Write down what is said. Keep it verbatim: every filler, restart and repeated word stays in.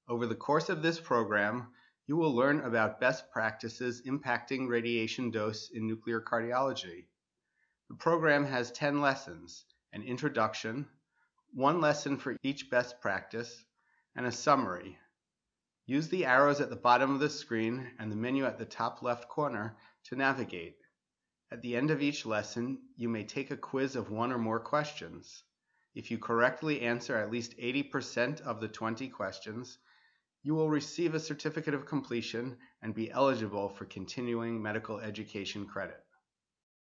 Over the course of this program, you will learn about best practices impacting radiation dose in nuclear cardiology. The program has ten lessons, an introduction, one lesson for each best practice, and a summary. Use the arrows at the bottom of the screen and the menu at the top left corner to navigate. At the end of each lesson, you may take a quiz of one or more questions. If you correctly answer at least eighty percent of the twenty questions, you will receive a certificate of completion and be eligible for continuing medical education credit.